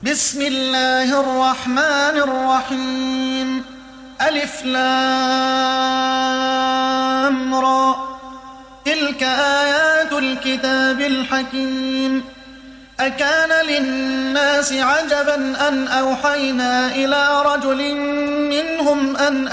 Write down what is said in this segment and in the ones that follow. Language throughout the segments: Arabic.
بسم الله الرحمن الرحيم. ألف لام را، تلك آيات الكتاب الحكيم. أكان للناس عجبا أن أوحينا إلى رجل منهم أن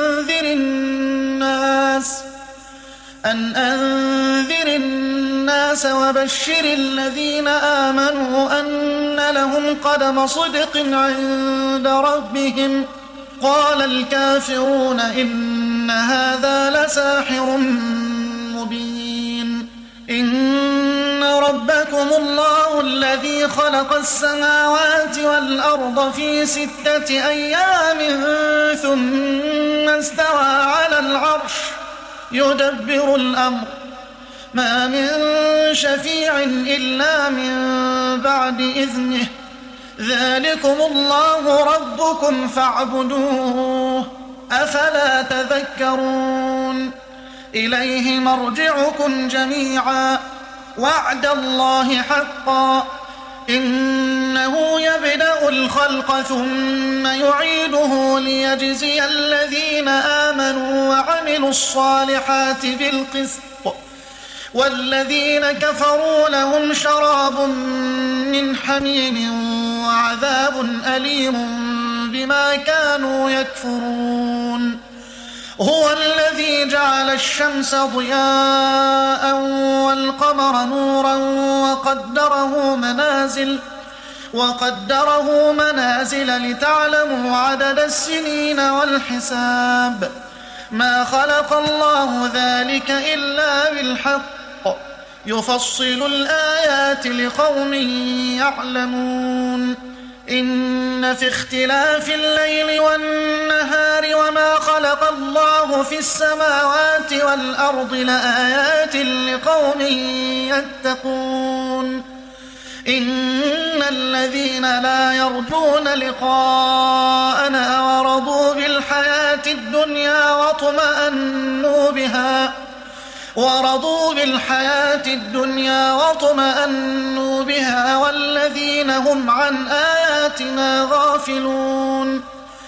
أنذر الناس وبشر الذين آمنوا أن لهم قدم صدق عند ربهم. قال الكافرون إن هذا لساحر مبين. إن ربكم الله الذي خلق السماوات والأرض في 6 أيام ثم استوى على العرش يدبر الأمر، ما من شفيع إلا من بعد إذنه. ذلكم الله ربكم فاعبدوه، أفلا تذكرون. إليه مرجعكم جميعا، وعد الله حقا. إنه يبدأ الخلق ثم يعيده ليجزي الذين آمنوا وعملوا الصالحات بالقسط، والذين كفروا لهم شراب من حميم وعذاب أليم بما كانوا يكفرون. هو الذي جعل الشمس ضياء والقمر نورا وقدره منازل لتعلموا عدد السنين والحساب. ما خلق الله ذلك إلا بالحق، يفصل الآيات لقوم يعلمون. إن في اختلاف الليل والنهار وما خلق الله في السماوات والأرض لآيات لقوم يتقون. إن الذين لا يرجون لقاءنا ورضوا بالحياة الدنيا واطمأنوا بها والذين هم عن آياتنا غافلون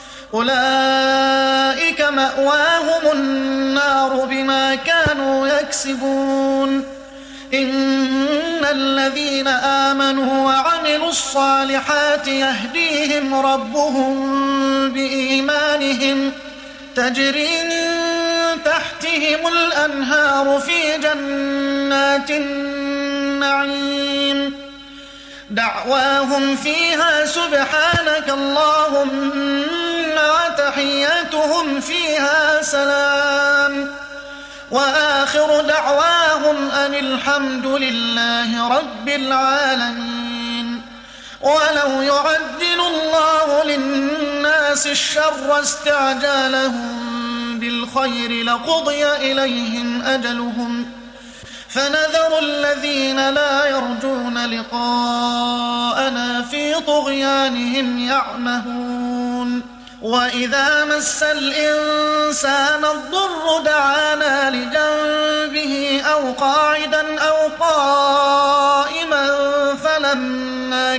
أولئك مأواهم النار بما كانوا يكسبون. إن الذين آمنوا وعملوا الصالحات يهديهم ربهم بإيمانهم، تجري من تحتهم الأنهار في جنات النعيم. دعواهم فيها سبحانك اللهم وتحياتهم فيها سلام، وآخر دعواهم أن الحمد لله رب العالمين. ولو يعجل الله للناس الشر استعجالهم بالخير لقضي إليهم أجلهم، فنذر الذين لا يرجون لقاءنا في طغيانهم يعمهون. وإذا مس الإنسان الضر دعانا لجنبه أو قاعدا أو قائما فلما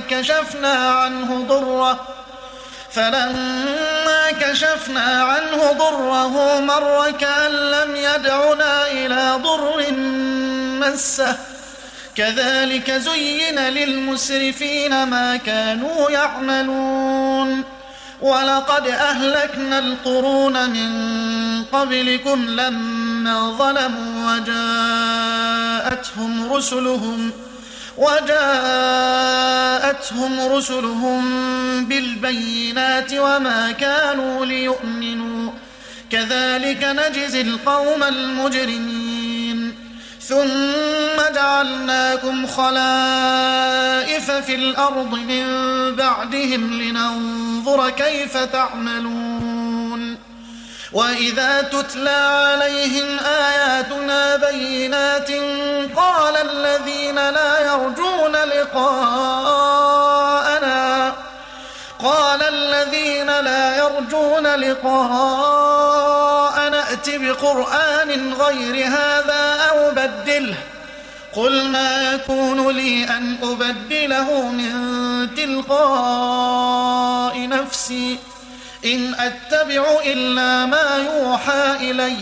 كشفنا عنه ضره مر كأن لم يدعنا إلى ضر مسه. كذلك زين للمسرفين ما كانوا يعملون. ولقد أهلكنا القرون من قبلكم لما ظلموا وجاءتهم رسلهم بالبينات وما كانوا ليؤمنوا. كذلك نجزي القوم المجرمين. ثم جعلناكم خلائف في الأرض من بعدهم لننظر كيف تعملون. وإذا تتلى عليهم آياتنا بينات قال الذين لا يرجون لقاءنا ائت بقرآن غير هذا أو بدله قل ما يكون لي أن أبدله من تلقاء نفسي إن أتبع إلا ما يوحى إلي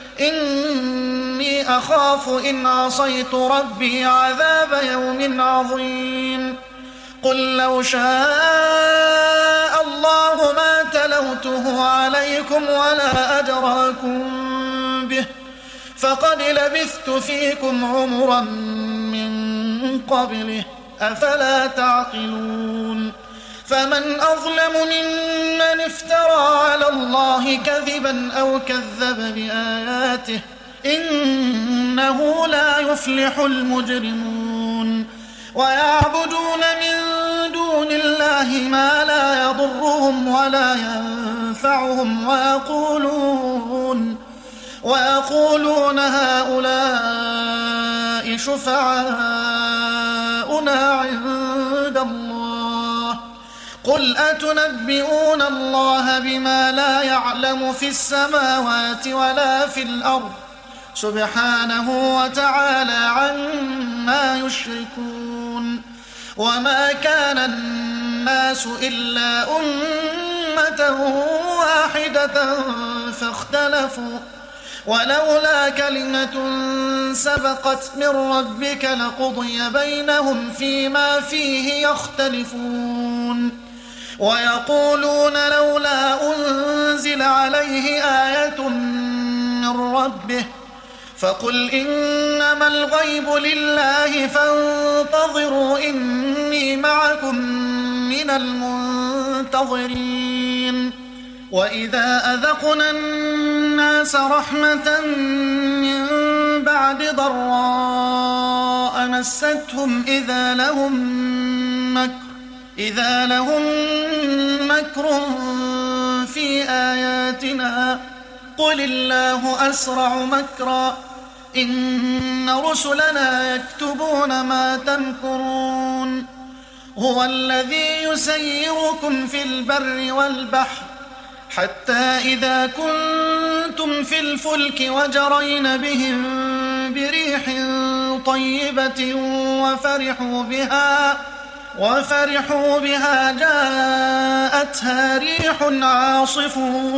إني أخاف إن عصيت ربي عذاب يوم عظيم قل لو شاء الله ما تلوته عليكم ولا أدراكم به فقد لبثت فيكم عمرا من قبله أفلا تعقلون فمن أظلم ممن افترى على الله كذبا أو كذب بآياته إنه لا يفلح المجرمون ويعبدون من دون الله ما لا يضرهم ولا ينفعهم ويقولون هؤلاء شفعاؤنا عند الله قل أتنبئون الله بما لا يعلم في السماوات ولا في الأرض سبحانه وتعالى عما يشركون وما كان الناس إلا أمة واحدة فاختلفوا ولولا كلمة سبقت من ربك لقضي بينهم فيما فيه يختلفون ويقولون لولا أنزل عليه آية من ربه فقل إنما الغيب لله فانتظروا إني معكم من المنتظرين وإذا أذقنا الناس رحمة من بعد ضراء مستهم إذا لهم مكر في آياتنا قل الله أسرع مكرا إن رسلنا يكتبون ما تمكرون هو الذي يسيركم في البر والبحر حتى إذا كنتم في الفلك وجرين بهم بريح طيبة وفرحوا بها جاءتها ريح عاصف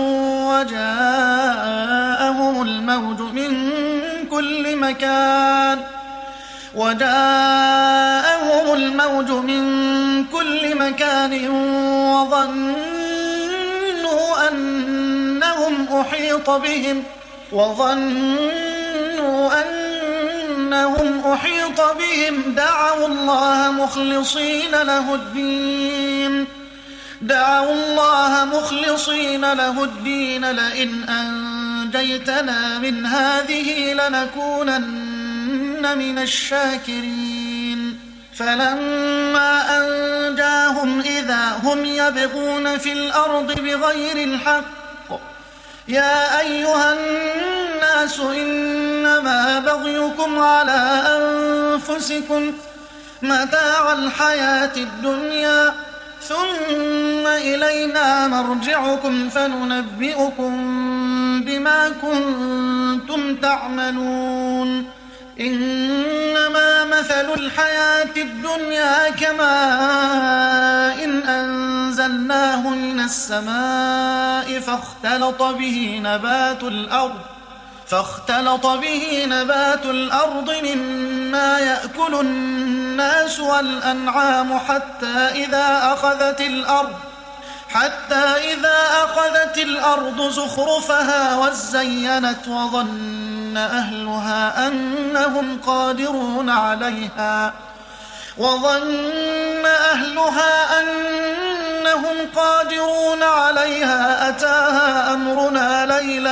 وجاءهم الموج من كل مكان وظنوا أنهم أحيط بهم دعوا الله مخلصين له الدين لئن أنجيتنا من هذه لنكونن من الشاكرين فلما أنجاهم إذا هم يبغون في الأرض بغير الحق يا أيها الناس إنما بغيكم على أنفسكم متاع الحياة الدنيا ثم إلينا مرجعكم فننبئكم بما كنتم تعملون إنما مثل الحياة الدنيا كماء إن أنزلناه من السماء فاختلط به نبات الأرض مما يأكل الناس والأنعام حتى إذا أخذت الأرض زخرفها وزينت وظن أهلها أنهم قادرون عليها أتاها أمرنا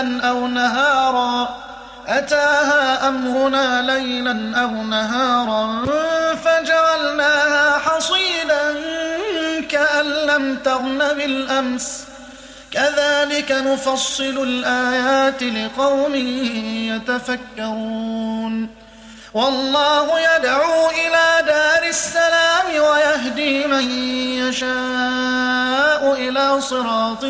ليلا أو نهارا فجعلناها حصيدا كأن لم تغن بالأمس كذلك نفصل الآيات لقوم يتفكرون والله يدعو إلى دار السلام ويهدي من يشاء إلى صراط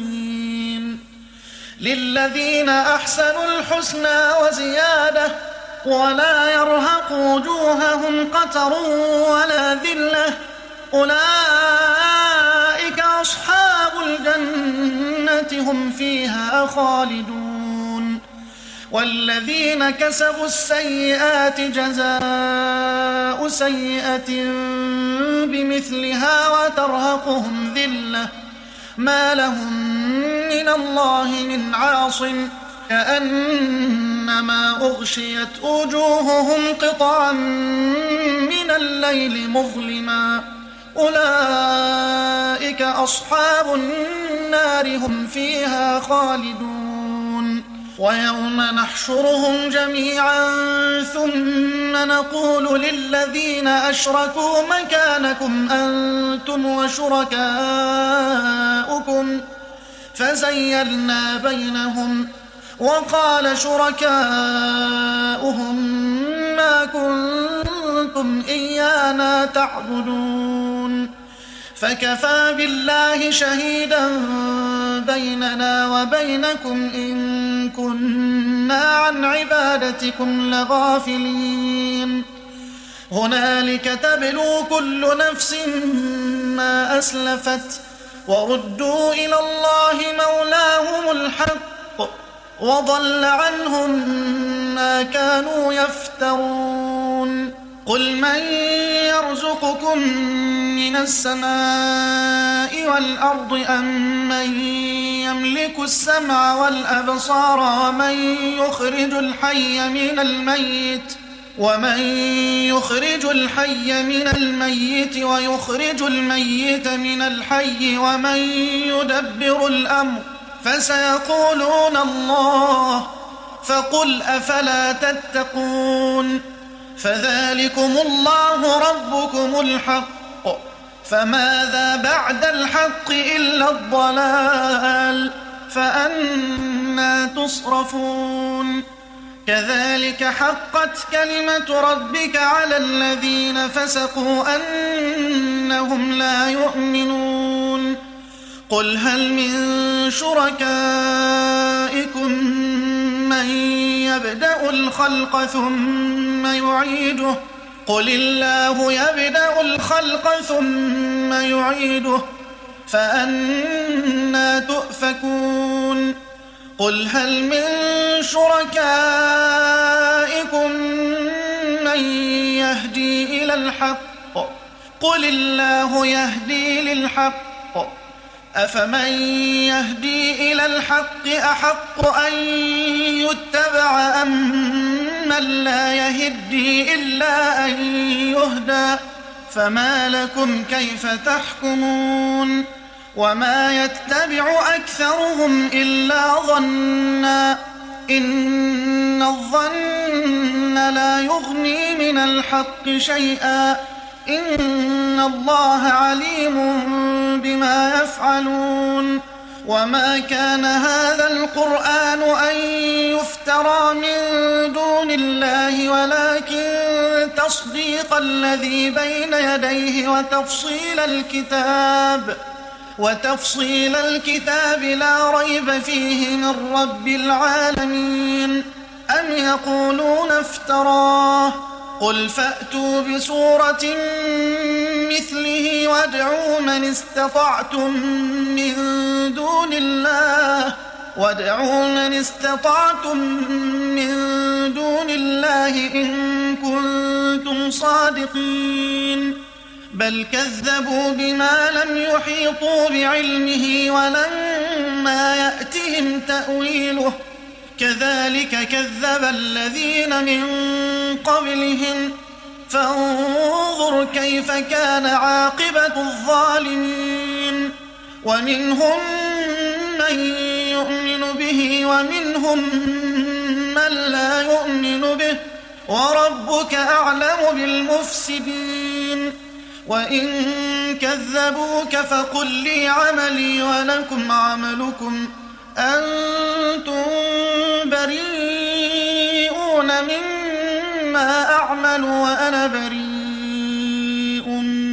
مستقيم للذين أحسنوا الحسنى وزيادة ولا يرهق وجوههم قتر ولا ذلة أولئك أصحاب الجنة هم فيها خالدون والذين كسبوا السيئات جزاء سيئة بمثلها وترهقهم ذلة ما لهم من الله من عاصم كأنما أغشيت وجوههم قطعا من الليل مظلما أولئك أصحاب النار هم فيها خالدون ويوم نحشرهم جميعا ثم نقول للذين أشركوا مكانكم أنتم وشركاؤكم فزيلنا بينهم وقال شركاؤهم ما كنتم إيانا تعبدون فكفى بالله شهيدا بيننا وبينكم إن كنا عن عبادتكم لغافلين هنالك تبلو كل نفس ما أسلفت وردوا إلى الله مولاهم الحق وضل عنهم ما كانوا يفترون قل من يرزقكم من السماء والأرض أم من يملك السمع والأبصار ومن يخرج الحي من الميت ويخرج الميت من الحي ومن يدبر الأمر فسيقولون الله فقل أفلا تتقون فذلكم الله ربكم الحق فماذا بعد الحق إلا الضلال فأنى تصرفون كذلك حقت كلمة ربك على الذين فسقوا أنهم لا يؤمنون قل هل من شركائكم من يبدأ الخلق ثم يعيده قل الله يبدأ الخلق ثم يعيده فأنى تؤفكون قل هل من شركائكم من يهدي إلى الحق قل الله يهدي للحق أفمن يهدي إلى الحق أحق أن يتبع أم من لا يهدي إلا أن يهدى فما لكم كيف تحكمون وما يتبع أكثرهم إلا ظنا إن الظن لا يغني من الحق شيئا إن الله عليم بما يفعلون وما كان هذا القرآن أن يفترى من دون الله ولكن تصديق الذي بين يديه وتفصيل الكتاب لا ريب فيه من رب العالمين أم يقولون افتراه قل فأتوا بسورة مثله وادعوا من استطعتم من دون الله إن كنتم صادقين بل كذبوا بما لم يحيطوا بعلمه ولما يأتهم تأويله كذلك كذب الذين من قبلهم فانظر كيف كان عاقبة الظالمين ومنهم من يؤمن به ومنهم من لا يؤمن به وربك أعلم بالمفسدين وإن كذبوك فقل لي عملي ولكم عملكم أنتم بريئون مما أعمل وأنا بريء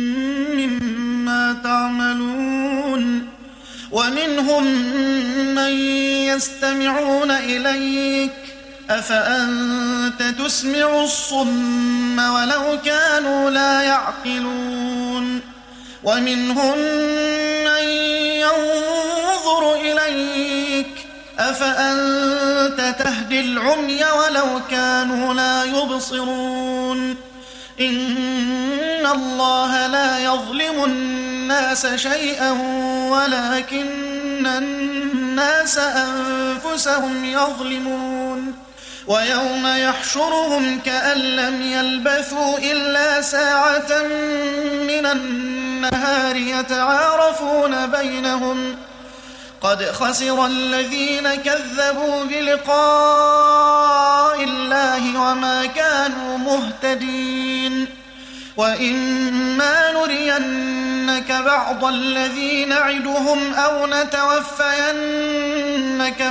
مما تعملون ومنهم من يستمعون إليك أفأنت تسمع الصم ولو كانوا لا يعقلون ومنهم من ينظر إليك أفأنت تهدي العمي ولو كانوا لا يبصرون إن الله لا يظلم الناس شيئا ولكن الناس أنفسهم يظلمون ويوم يحشرهم كأن لم يلبثوا إلا ساعة من النهار يتعارفون بينهم قد خسر الذين كذبوا بلقاء الله وما كانوا مهتدين وإما نرينك بعض الذي نعدهم أو نتوفينك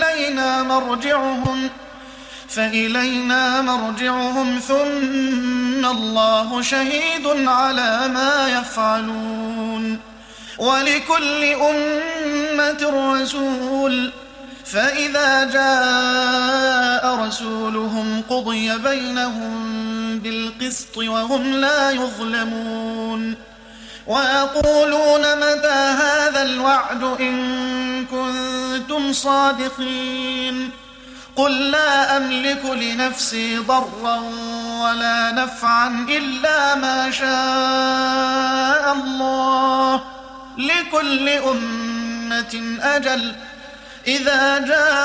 فإلينا مرجعهم ثم الله شهيد على ما يفعلون ولكل أمة رسول فإذا جاء رسولهم قضي بينهم بالقسط وهم لا يظلمون ويقولون متى هذا الوعد إن كنتم صادقين قل لا أملك لنفسي ضرا ولا نفعا إلا ما شاء الله لكل أمة أجل إذا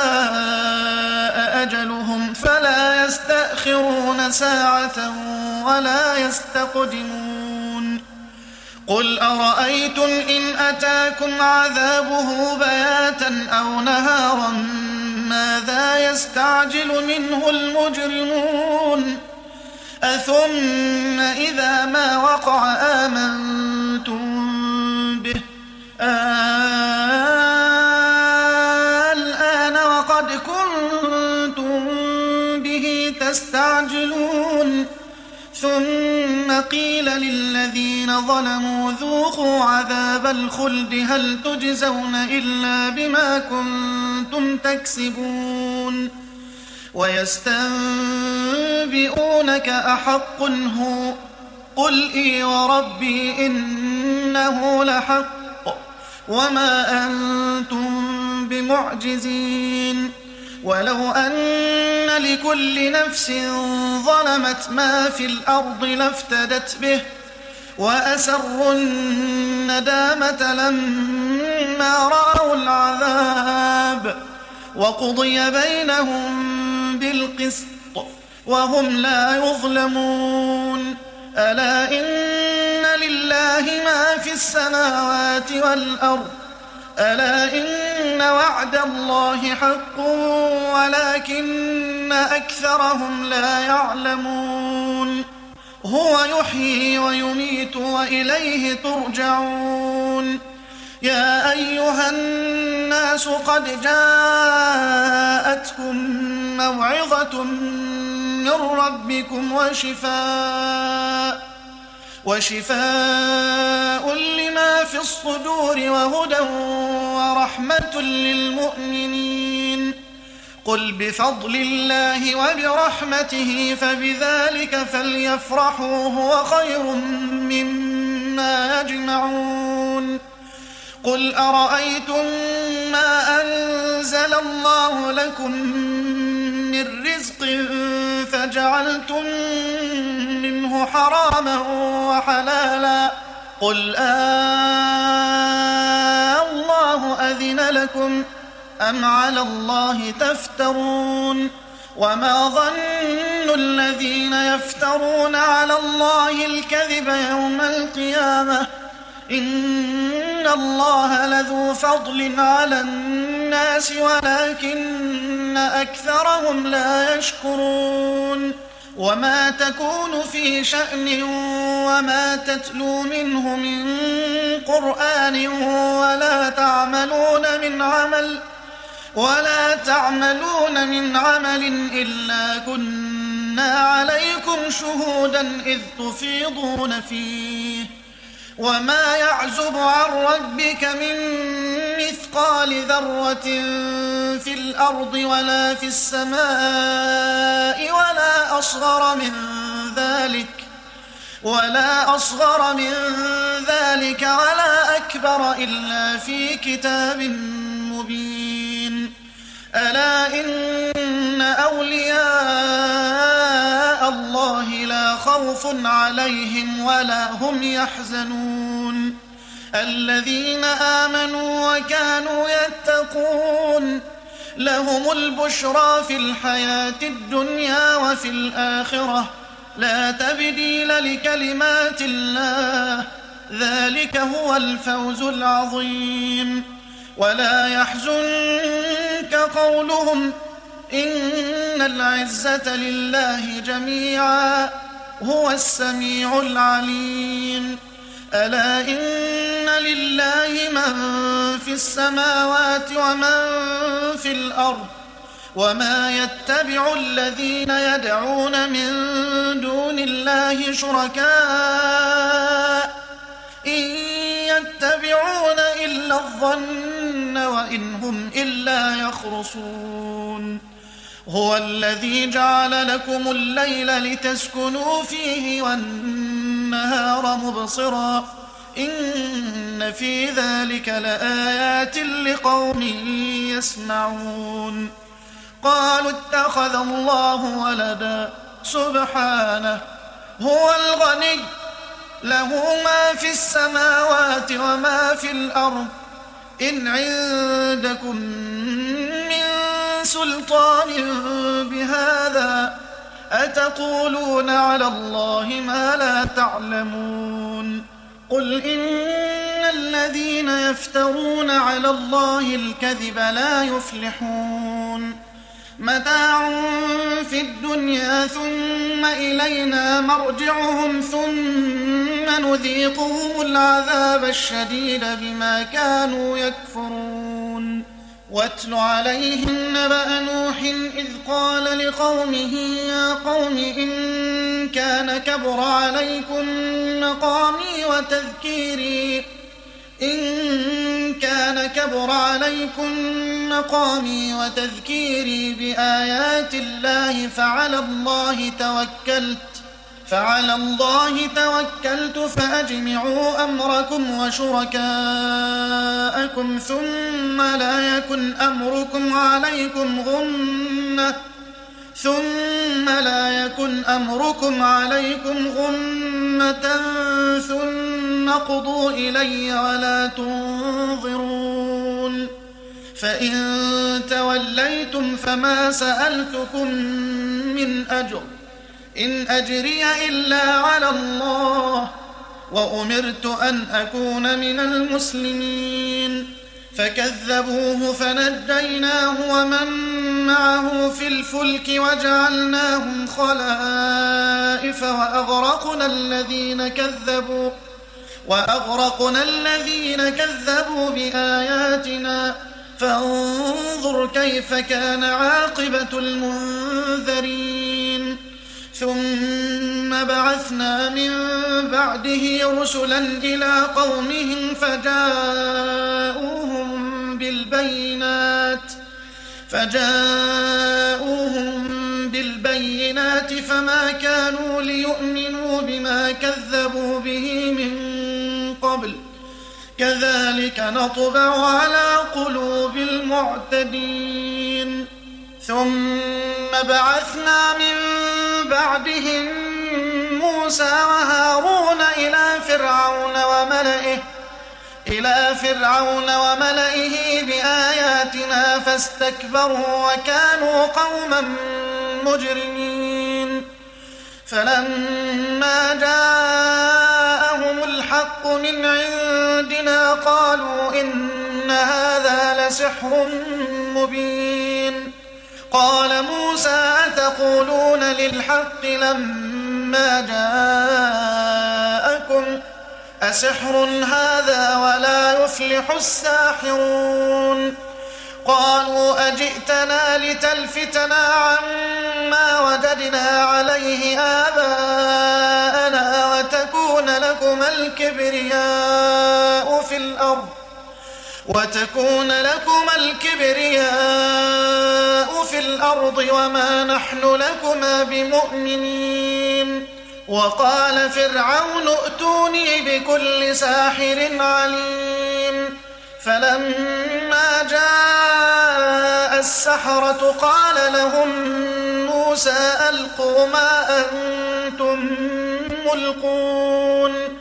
جاء أجلهم فلا يستأخرون ساعة ولا يستقدمون قل أرأيتم إن أتاكم عذابه بياتا أو نهارا ماذا يستعجل منه المجرمون أثم إذا ما وقع آمنتم به الآن وقد كنتم به تستعجلون ثم قيل للذين ظلموا ذوقوا عذاب الخلد هل تجزون إلا بما كنتم تكسبون ويستنبئونك أحق هو قل إي وربي إنه لحق وما أنتم بمعجزين ولو أن لكل نفس ظلمت ما في الأرض لافتدت به وأسروا الندامة لما رأوا العذاب وقضي بينهم بالقسط وهم لا يظلمون ألا إن لله ما في السماوات والأرض ألا إن وعد الله حق ولكن أكثرهم لا يعلمون هو يحيي ويميت وإليه ترجعون يا أيها الناس قد جاءتكم موعظة من ربكم وشفاء لما في الصدور وهدى ورحمة للمؤمنين قل بفضل الله وبرحمته فبذلك فليفرحوا هو خير مما يجمعون قل أرأيتم ما أنزل الله لكم من رزق فجعلتم منه حراما وحلالا قل الله أذن لكم أم على الله تفترون وما ظن الذين يفترون على الله الكذب يوم القيامة إن الله لذو فضل على الناس ولكن أكثرهم لا يشكرون وما تكون في شأن وما تتلو منه من قرآن ولا تعملون من عمل إلا كنا عليكم شهودا إذ تفيضون فيه وما يعزب عن ربك من مثقال مثقال ذرة في الأرض ولا في السماء ولا أصغر من ذلك ولا أكبر إلا في كتاب مبين. ألا إن أولياء الله لا خوف عليهم ولا هم يحزنون الذين آمنوا وكانوا يتقون لهم البشرى في الحياة الدنيا وفي الآخرة لا تبديل لكلمات الله ذلك هو الفوز العظيم. ولا يحزنك قولهم إن العزة لله جميعا هو السميع العليم. ألا إن لله من في السماوات ومن في الأرض وما يتبع الذين يدعون من دون الله شركاء إن يتبعون إلا الظن وإن هم إلا يخرصون. هو الذي جعل لكم الليل لتسكنوا فيه والنهار مبصرا إن في ذلك لآيات لقوم يسمعون. قالوا اتخذ الله ولدا سبحانه هو الغني له ما في السماوات وما في الأرض إن عندكم من سلطان بهذا أتقولون على الله ما لا تعلمون. قل إن الذين يفترون على الله الكذب لا يفلحون متاع في الدنيا ثم إلينا مرجعهم ثم نذيقهم العذاب الشديد بما كانوا يكفرون. واتل عليهم نبأ نوح إذ قال لقومه يا قوم إن كان كبر عليكم مقامي وتذكيري بآيات الله فعلى الله توكلت فأجمعوا أمركم وشركاءكم ثم لا يكن أمركم عليكم غمة ثم قضوا إلي ولا تنظرون. فإن توليتم فما سألتكم من أجر إن أجري إلا على الله وأمرت أن أكون من المسلمين. فكذبوه فنجيناه ومن معه في الفلك وجعلناهم خلائف وأغرقنا الذين كذبوا بآياتنا فانظر كيف كان عاقبة المنذرين. ثم بعثنا من بعده رسلا إلى قومهم فجاءوهم بالبينات فما كانوا ليؤمنوا بما كذبوا به من قبل كذلك نطبع على قلوب المعتدين. ثم بعثنا من بعدهم موسى وهارون إلى فرعون وملئه بآياتنا فاستكبروا وكانوا قوما مجرمين. فلما جاءهم الحق من عندنا قالوا إن هذا لسحر مبين. قال موسى أتقولون للحق لما جاءكم أسحر هذا ولا يفلح الساحرون. قالوا أجئتنا لتلفتنا عما وجدنا عليه آباءنا وتكون لكما الكبرياء في الأرض وتكون لكما الكبرياء في الأرض وما نحن لكما بمؤمنين. وقال فرعون ائتوني بكل ساحر عليم. فلما جاء السحرة قال لهم موسى ألقوا ما أنتم ملقون.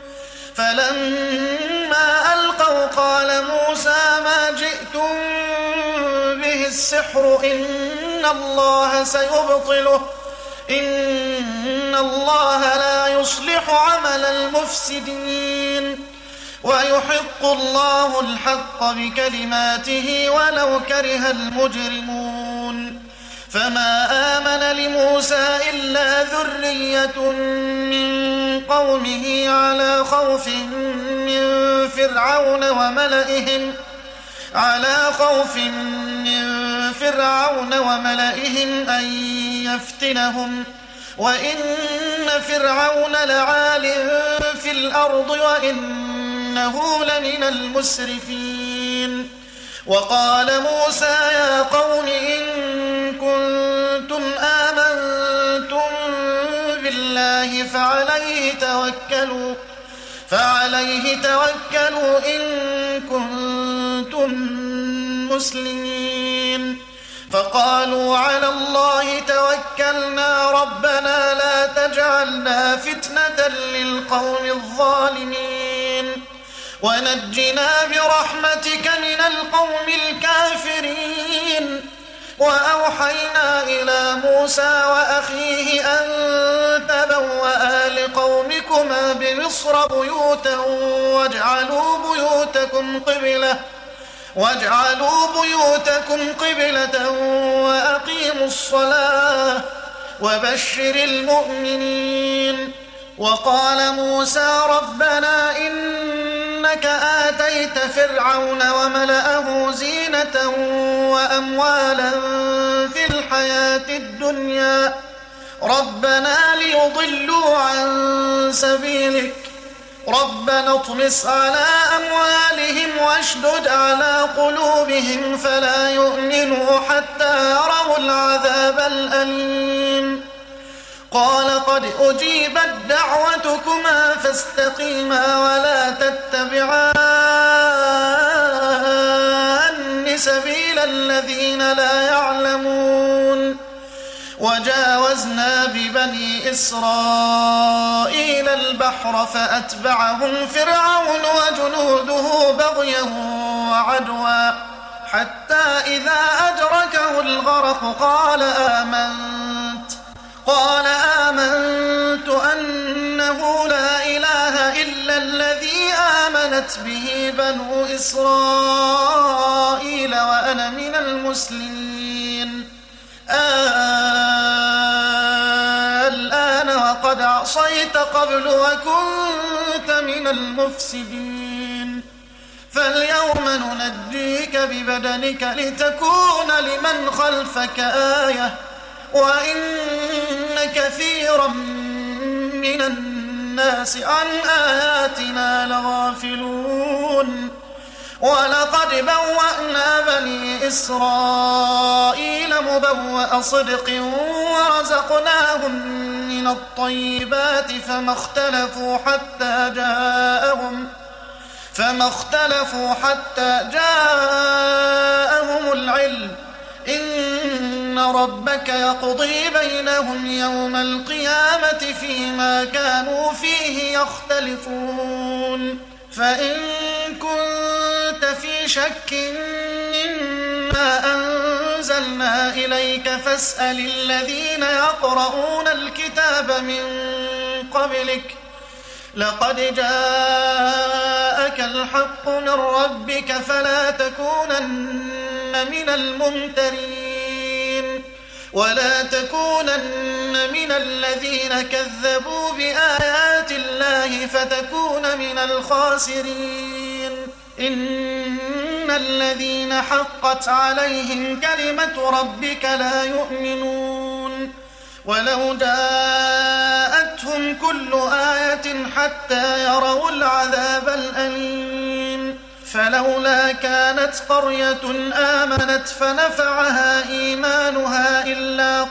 فلما ألقوا قال موسى ما جئتم به السحر إن الله سيبطله إن الله لا يصلح عمل المفسدين ويحق الله الحق بكلماته ولو كره المجرمون. فما آمن لموسى إلا ذرية من قومه على خوف من فرعون وملئهم أن يفتنهم وإن فرعون لعال في الأرض وإنه لمن المسرفين. وقال موسى يا قوم إن كنتم آمنتم بالله فعليه توكلوا إن كنتم مسلمين. فقالوا على الله توكلنا ربنا لا تجعلنا فتنة للقوم الظالمين ونجنا برحمتك من القوم الكافرين. وأوحينا إلى موسى وأخيه أن تبوأ لقومكما بمصر بيوتا واجعلوا بيوتكم قبلة وأقيموا الصلاة وبشر المؤمنين. وقال موسى ربنا إنك آتيت فرعون وملأه زينة وأموالا في الحياة الدنيا ربنا ليضلوا عن سبيلك ربنا اطمس على أموالهم واشدد على قلوبهم فلا يؤمنوا حتى يروا العذاب الأليم. قال قد أجيبت دعوتكما فاستقيما ولا تتبعان سبيل الذين لا يعلمون. وجاوزنا ببني إسرائيل البحر فأتبعهم فرعون وجنوده بغيا وعدوا حتى إذا أدركه الغرق قال آمنت أنه لا إله إلا الذي آمنت به بنو إسرائيل وأنا من المسلمين. الآن وقد عصيت قبل وكنت من المفسدين فاليوم ننجيك ببدنك لتكون لمن خلفك آية وإن كثيرا من الناس عن آياتنا لغافلون. ولقد بوأنا بني إسرائيل مبوأ صدق ورزقناهم من الطيبات فما اختلفوا حتى جاءهم العلم إن ربك يقضي بينهم يوم القيامة فيما كانوا فيه يختلفون. فإن كنت في شك مما أنزلنا إليك فاسأل الذين يقرؤون الكتاب من قبلك لقد جاءك الحق من ربك فلا تكونن من الممترين ولا تكونن من الذين كذبوا بآيات الله فتكون من الخاسرين. إن الذين حقت عليهم كلمة ربك لا يؤمنون ولو جاءتهم كل آية حتى يروا العذاب الأليم فلولا كانت قرية آمنت فنفعها إيمانها إلا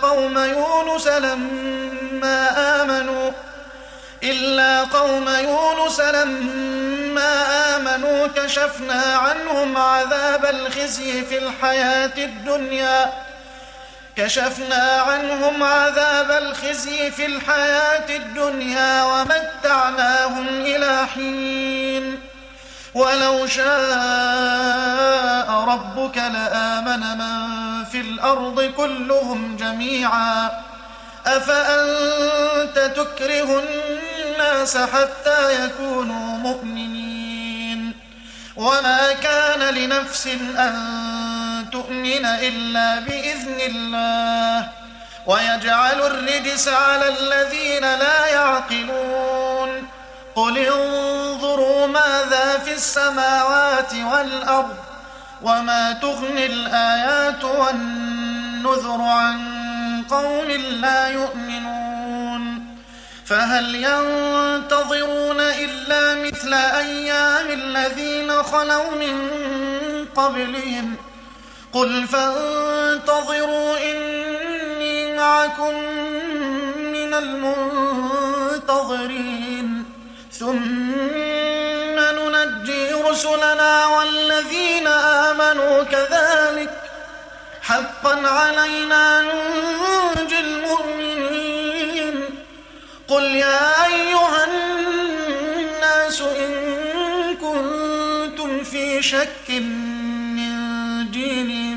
قوم يونس لما آمنوا كشفنا عنهم عذاب الخزي في الحياة الدنيا ومتعناهم إلى حين ولو شاء ربك لآمن من في الأرض كلهم جميعا أفأنت تكره الناس حتى يكونوا مؤمنين وما كان لنفس أن تؤمن إلا بإذن الله ويجعل الرجس على الذين لا يعقلون قل انظروا ماذا في السماوات والأرض وما تغني الآيات والنذر عن قوم لا يؤمنون فهل ينتظرون إلا مثل أيام الذين خلوا من قبلهم قل فانتظروا إني معكم من المنتظرين ثم ننجي رسلنا والذين آمنوا كذلك حقا علينا ننجي المؤمنين قل يا أيها الناس إن كنتم في شك من ديني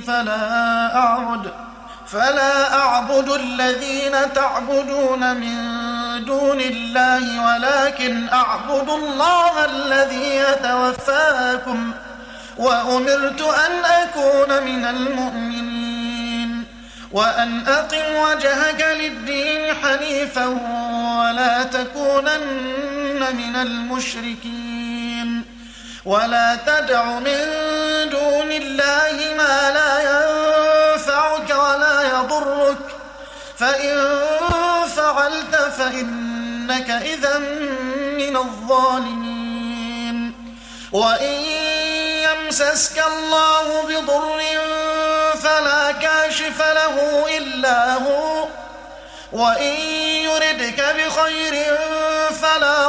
فلا أعبد الذين تعبدون من دون الله ولكن أعبد الله الذي يتوفاكم وأمرت أن أكون من المؤمنين وأن أقم وجهك للدين حنيفا ولا تكونن من المشركين ولا تدع من دون الله ما لا ينفعك ولا يضرك فإن فعلت فإنك إذا من الظالمين وإن يمسسك الله بضر فلا كاشف له إلا هو وإن يردك بخير فلا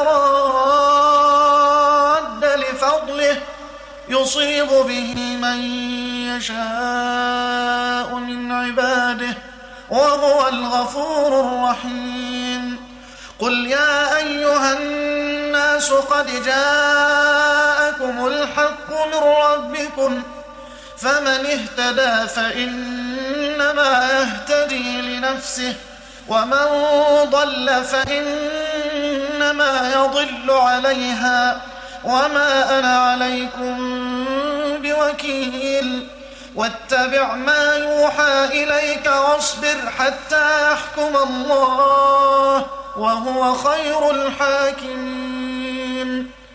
راد لفضله يصيب به من يشاء من عباده وهو الغفور الرحيم قل يا أيها الناس قد جاءكم الحق من ربكم فمن اهتدى فإنما يهتدي لنفسه ومن ضل فإنما يضل عليها وما أنا عليكم بوكيل واتبع ما يوحى إليك واصبر حتى يحكم الله وهو خير الحاكمين